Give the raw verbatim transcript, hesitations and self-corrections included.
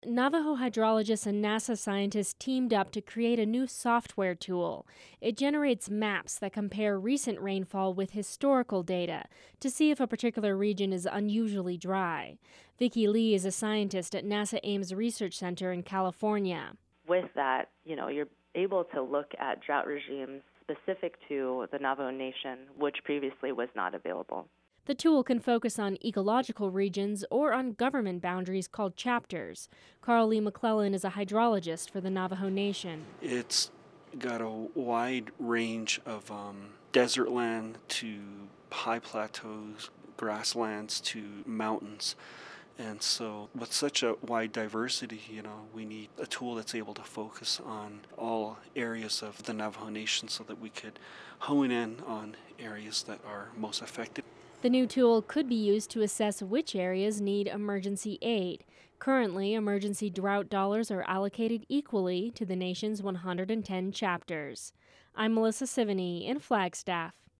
Navajo hydrologists and NASA scientists teamed up to create a new software tool. It generates maps that compare recent rainfall with historical data to see if a particular region is unusually dry. Vicki Lee is a scientist at NASA Ames Research Center in California. With that, you know, you're able to look at drought regimes specific to the Navajo Nation, which previously was not available. The tool can focus on ecological regions or on government boundaries called chapters. Carl Lee McClellan is a hydrologist for the Navajo Nation. It's got a wide range of um, desert land to high plateaus, grasslands to mountains. And so with such a wide diversity, you know, we need a tool that's able to focus on all areas of the Navajo Nation so that we could hone in on areas that are most affected. The new tool could be used to assess which areas need emergency aid. Currently, emergency drought dollars are allocated equally to the nation's one hundred ten chapters. I'm Melissa Sivany in Flagstaff.